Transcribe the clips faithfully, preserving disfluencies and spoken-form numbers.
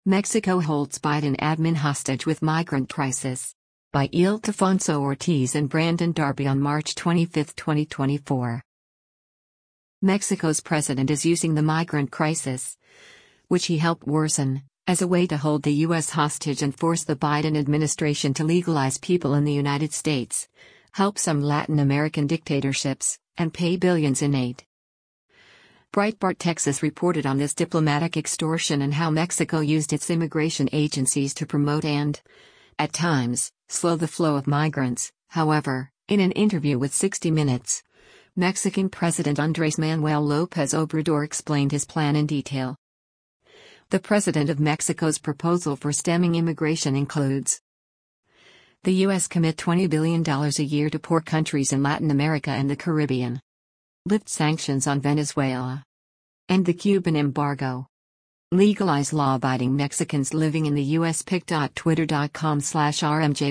Mexico holds Biden admin hostage with migrant crisis. By Ildefonso Ortiz and Brandon Darby on March twenty-fifth, twenty twenty-four. Mexico's president is using the migrant crisis, which he helped worsen, as a way to hold the U S hostage and force the Biden administration to legalize people in the United States, help some Latin American dictatorships, and pay billions in aid. Breitbart Texas reported on this diplomatic extortion and how Mexico used its immigration agencies to promote and, at times, slow the flow of migrants. However, in an interview with sixty minutes, Mexican President Andrés Manuel López Obrador explained his plan in detail. The president of Mexico's proposal for stemming immigration includes the U S commit twenty billion dollars a year to poor countries in Latin America and the Caribbean. Lift sanctions on Venezuela. End the Cuban embargo. Legalize law-abiding Mexicans living in the U S pic.twitter.com slash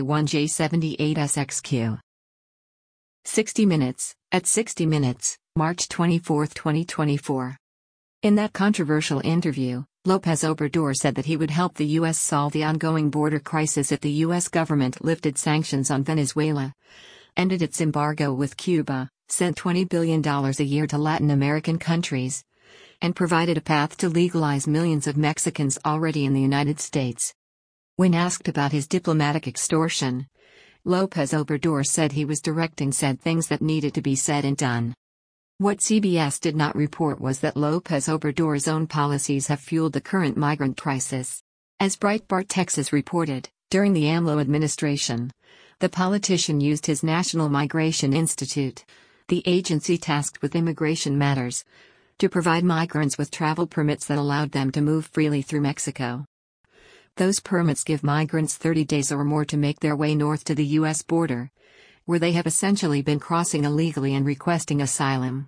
RMJ1J78SXQ. sixty minutes, at sixty minutes, March twenty-fourth, twenty twenty-four. In that controversial interview, López Obrador said that he would help the U S solve the ongoing border crisis if the U S government lifted sanctions on Venezuela, ended its embargo with Cuba, sent twenty billion dollars a year to Latin American countries, and provided a path to legalize millions of Mexicans already in the United States. When asked about his diplomatic extortion, López Obrador said he was directing said things that needed to be said and done. What C B S did not report was that López Obrador's own policies have fueled the current migrant crisis. As Breitbart Texas reported, during the AMLO administration, the politician used his National Migration Institute, the agency tasked with immigration matters, to provide migrants with travel permits that allowed them to move freely through Mexico. Those permits give migrants thirty days or more to make their way north to the U S border, where they have essentially been crossing illegally and requesting asylum.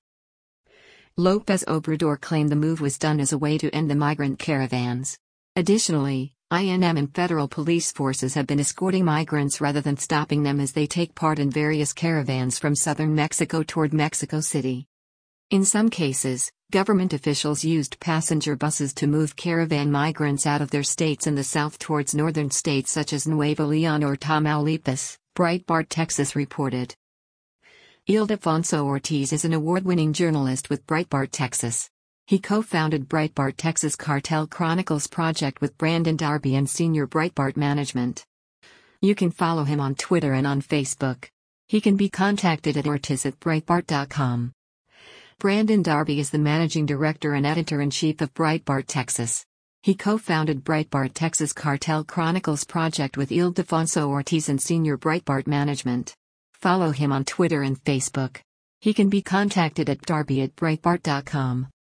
López Obrador claimed the move was done as a way to end the migrant caravans. Additionally, I N M and federal police forces have been escorting migrants rather than stopping them as they take part in various caravans from southern Mexico toward Mexico City. In some cases, government officials used passenger buses to move caravan migrants out of their states in the south towards northern states such as Nuevo León or Tamaulipas, Breitbart Texas reported. Ildefonso Ortiz is an award-winning journalist with Breitbart Texas. He co-founded Breitbart Texas Cartel Chronicles project with Brandon Darby and senior Breitbart management. You can follow him on Twitter and on Facebook. He can be contacted at ortiz at breitbart dot com. Brandon Darby is the managing director and editor-in-chief of Breitbart Texas. He co-founded Breitbart Texas Cartel Chronicles project with Ildefonso Ortiz and senior Breitbart management. Follow him on Twitter and Facebook. He can be contacted at darby at breitbart dot com.